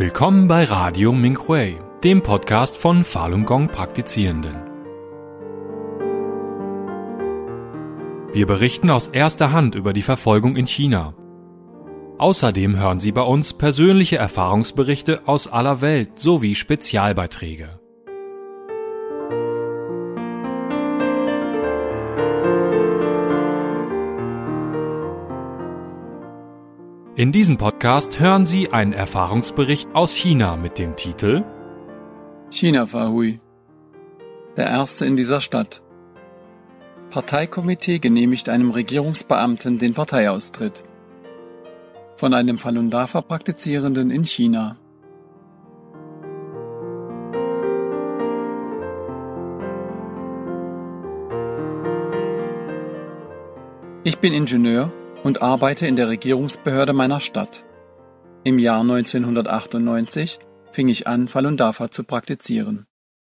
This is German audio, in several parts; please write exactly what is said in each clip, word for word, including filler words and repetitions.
Willkommen bei Radio Minhui, dem Podcast von Falun Gong Praktizierenden. Wir berichten aus erster Hand über die Verfolgung in China. Außerdem hören Sie bei uns persönliche Erfahrungsberichte aus aller Welt sowie Spezialbeiträge. In diesem Podcast hören Sie einen Erfahrungsbericht aus China mit dem Titel China Fahui. Der erste in dieser Stadt. Parteikomitee genehmigt einem Regierungsbeamten den Parteiaustritt. Von einem Falun Dafa-Praktizierenden in China. Ich bin Ingenieur und arbeite in der Regierungsbehörde meiner Stadt. Im Jahr neunzehnhundertachtundneunzig fing ich an, Falun Dafa zu praktizieren.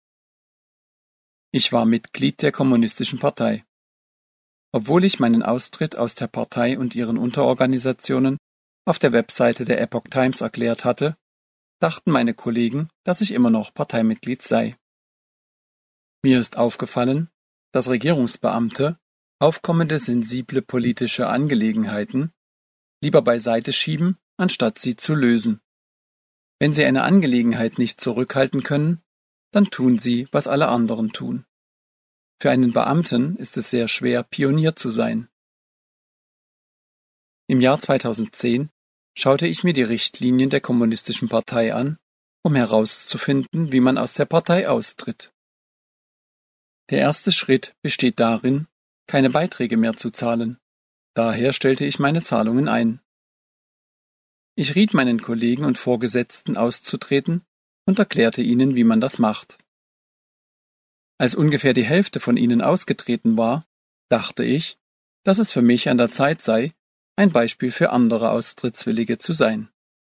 Ich war Mitglied der Kommunistischen Partei. Obwohl ich meinen Austritt aus der Partei und ihren Unterorganisationen auf der Webseite der Epoch Times erklärt hatte, dachten meine Kollegen, dass ich immer noch Parteimitglied sei. Mir ist aufgefallen, dass Regierungsbeamte aufkommende sensible politische Angelegenheiten lieber beiseite schieben, anstatt sie zu lösen. Wenn sie eine Angelegenheit nicht zurückhalten können, dann tun sie, was alle anderen tun. Für einen Beamten ist es sehr schwer, Pionier zu sein. Im Jahr zweitausendzehn schaute ich mir die Richtlinien der Kommunistischen Partei an, um herauszufinden, wie man aus der Partei austritt. Der erste Schritt besteht darin, keine Beiträge mehr zu zahlen. Daher stellte ich meine Zahlungen ein. Ich riet meinen Kollegen und Vorgesetzten auszutreten und erklärte ihnen, wie man das macht. Als ungefähr die Hälfte von ihnen ausgetreten war, dachte ich, dass es für mich an der Zeit sei, ein Beispiel für andere Austrittswillige zu sein.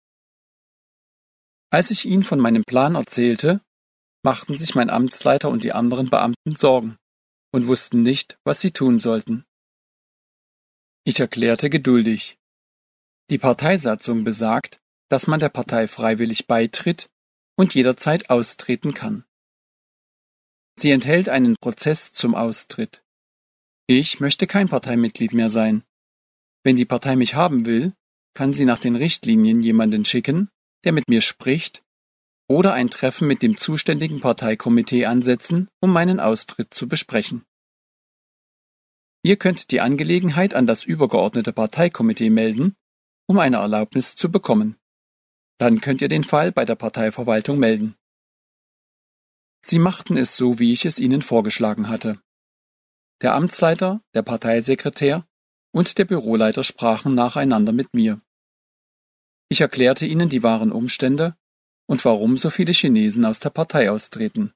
Als ich ihnen von meinem Plan erzählte, machten sich mein Amtsleiter und die anderen Beamten Sorgen und wussten nicht, was sie tun sollten. Ich erklärte geduldig. Die Parteisatzung besagt, dass man der Partei freiwillig beitritt und jederzeit austreten kann. Sie enthält einen Prozess zum Austritt. Ich möchte kein Parteimitglied mehr sein. Wenn die Partei mich haben will, kann sie nach den Richtlinien jemanden schicken, der mit mir spricht, oder ein Treffen mit dem zuständigen Parteikomitee ansetzen, um meinen Austritt zu besprechen. Ihr könnt die Angelegenheit an das übergeordnete Parteikomitee melden, um eine Erlaubnis zu bekommen. Dann könnt ihr den Fall bei der Parteiverwaltung melden. Sie machten es so, wie ich es ihnen vorgeschlagen hatte. Der Amtsleiter, der Parteisekretär und der Büroleiter sprachen nacheinander mit mir. Ich erklärte ihnen die wahren Umstände und warum so viele Chinesen aus der Partei austreten.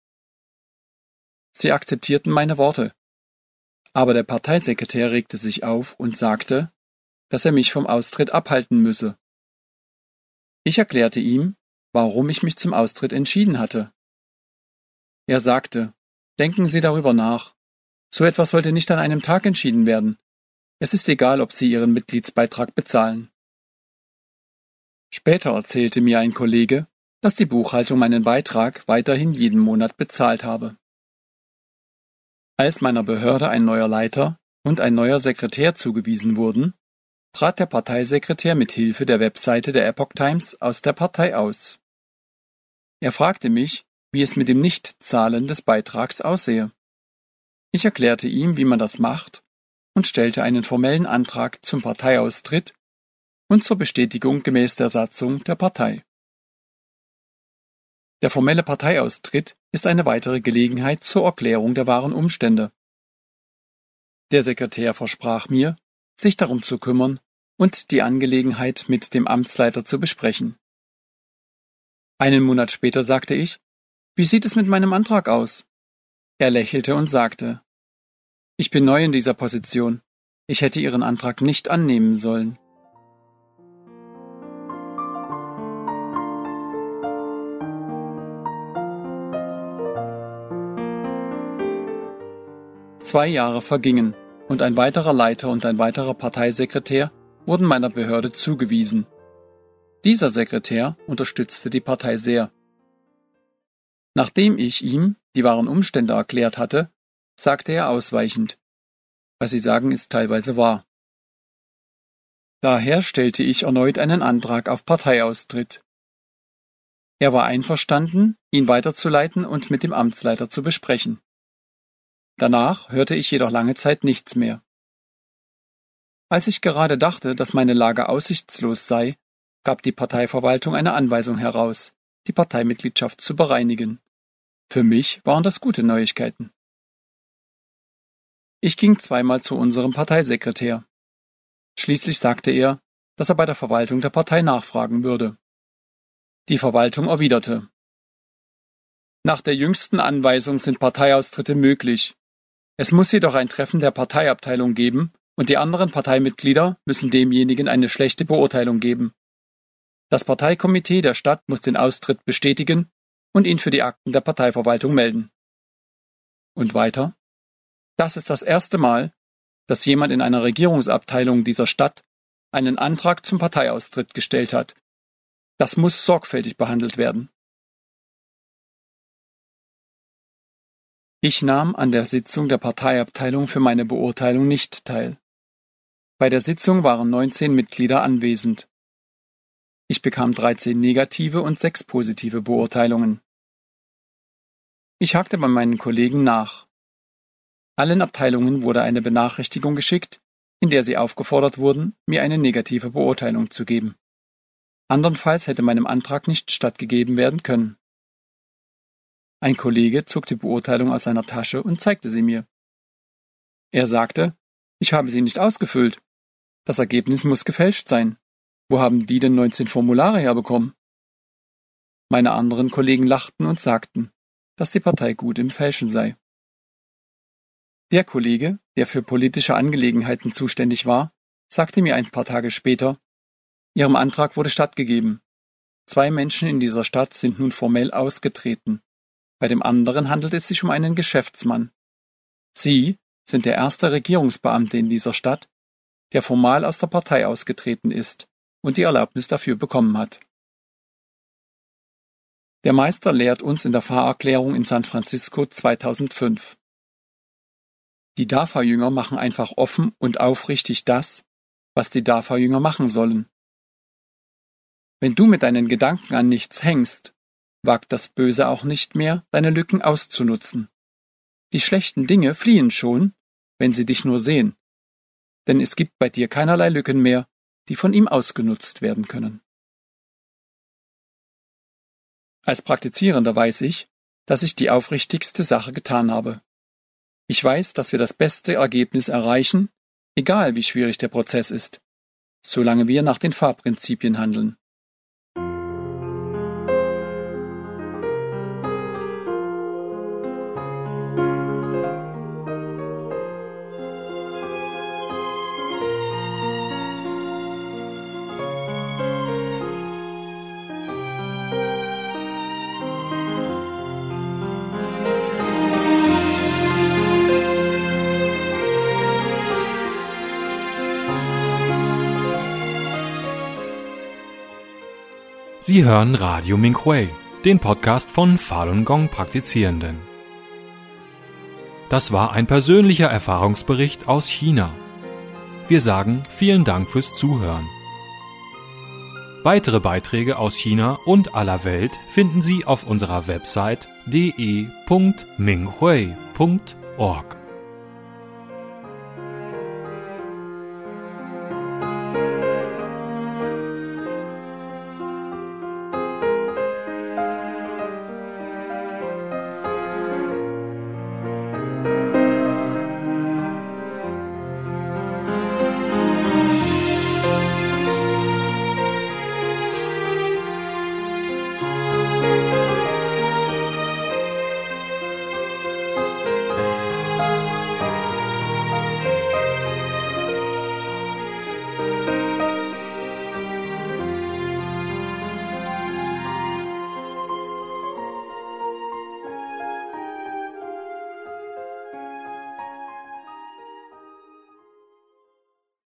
Sie akzeptierten meine Worte, aber der Parteisekretär regte sich auf und sagte, dass er mich vom Austritt abhalten müsse. Ich erklärte ihm, warum ich mich zum Austritt entschieden hatte. Er sagte, denken Sie darüber nach. So etwas sollte nicht an einem Tag entschieden werden. Es ist egal, ob Sie Ihren Mitgliedsbeitrag bezahlen. Später erzählte mir ein Kollege, dass die Buchhaltung meinen Beitrag weiterhin jeden Monat bezahlt habe. Als meiner Behörde ein neuer Leiter und ein neuer Sekretär zugewiesen wurden, trat der Parteisekretär mit Hilfe der Webseite der Epoch Times aus der Partei aus. Er fragte mich, wie es mit dem Nichtzahlen des Beitrags aussehe. Ich erklärte ihm, wie man das macht, und stellte einen formellen Antrag zum Parteiaustritt und zur Bestätigung gemäß der Satzung der Partei. Der formelle Parteiaustritt ist eine weitere Gelegenheit zur Erklärung der wahren Umstände. Der Sekretär versprach mir, sich darum zu kümmern und die Angelegenheit mit dem Amtsleiter zu besprechen. Einen Monat später sagte ich, wie sieht es mit meinem Antrag aus? Er lächelte und sagte, ich bin neu in dieser Position. Ich hätte Ihren Antrag nicht annehmen sollen. Zwei Jahre vergingen und ein weiterer Leiter und ein weiterer Parteisekretär wurden meiner Behörde zugewiesen. Dieser Sekretär unterstützte die Partei sehr. Nachdem ich ihm die wahren Umstände erklärt hatte, sagte er ausweichend: Was Sie sagen, ist teilweise wahr. Daher stellte ich erneut einen Antrag auf Parteiaustritt. Er war einverstanden, ihn weiterzuleiten und mit dem Amtsleiter zu besprechen. Danach hörte ich jedoch lange Zeit nichts mehr. Als ich gerade dachte, dass meine Lage aussichtslos sei, gab die Parteiverwaltung eine Anweisung heraus, die Parteimitgliedschaft zu bereinigen. Für mich waren das gute Neuigkeiten. Ich ging zweimal zu unserem Parteisekretär. Schließlich sagte er, dass er bei der Verwaltung der Partei nachfragen würde. Die Verwaltung erwiderte: Nach der jüngsten Anweisung sind Parteiaustritte möglich. Es muss jedoch ein Treffen der Parteiabteilung geben und die anderen Parteimitglieder müssen demjenigen eine schlechte Beurteilung geben. Das Parteikomitee der Stadt muss den Austritt bestätigen und ihn für die Akten der Parteiverwaltung melden. Und weiter: Das ist das erste Mal, dass jemand in einer Regierungsabteilung dieser Stadt einen Antrag zum Parteiaustritt gestellt hat. Das muss sorgfältig behandelt werden. Ich nahm an der Sitzung der Parteiabteilung für meine Beurteilung nicht teil. Bei der Sitzung waren neunzehn Mitglieder anwesend. Ich bekam dreizehn negative und sechs positive Beurteilungen. Ich hakte bei meinen Kollegen nach. Allen Abteilungen wurde eine Benachrichtigung geschickt, in der sie aufgefordert wurden, mir eine negative Beurteilung zu geben. Andernfalls hätte meinem Antrag nicht stattgegeben werden können. Ein Kollege zog die Beurteilung aus seiner Tasche und zeigte sie mir. Er sagte: Ich habe sie nicht ausgefüllt. Das Ergebnis muss gefälscht sein. Wo haben die denn neunzehn Formulare herbekommen? Meine anderen Kollegen lachten und sagten, dass die Partei gut im Fälschen sei. Der Kollege, der für politische Angelegenheiten zuständig war, sagte mir ein paar Tage später: Ihrem Antrag wurde stattgegeben. Zwei Menschen in dieser Stadt sind nun formell ausgetreten. Bei dem anderen handelt es sich um einen Geschäftsmann. Sie sind der erste Regierungsbeamte in dieser Stadt, der formal aus der Partei ausgetreten ist und die Erlaubnis dafür bekommen hat. Der Meister lehrt uns in der Pfarrerklärung in San Francisco zweitausendfünf. Die D A F A-Jünger machen einfach offen und aufrichtig das, was die D A F A-Jünger machen sollen. Wenn du mit deinen Gedanken an nichts hängst, wagt das Böse auch nicht mehr, deine Lücken auszunutzen. Die schlechten Dinge fliehen schon, wenn sie dich nur sehen, denn es gibt bei dir keinerlei Lücken mehr, die von ihm ausgenutzt werden können. Als Praktizierender weiß ich, dass ich die aufrichtigste Sache getan habe. Ich weiß, dass wir das beste Ergebnis erreichen, egal wie schwierig der Prozess ist, solange wir nach den Fahrprinzipien handeln. Sie hören Radio Minhui, den Podcast von Falun Gong Praktizierenden. Das war ein persönlicher Erfahrungsbericht aus China. Wir sagen vielen Dank fürs Zuhören. Weitere Beiträge aus China und aller Welt finden Sie auf unserer Website d e punkt minghui punkt org.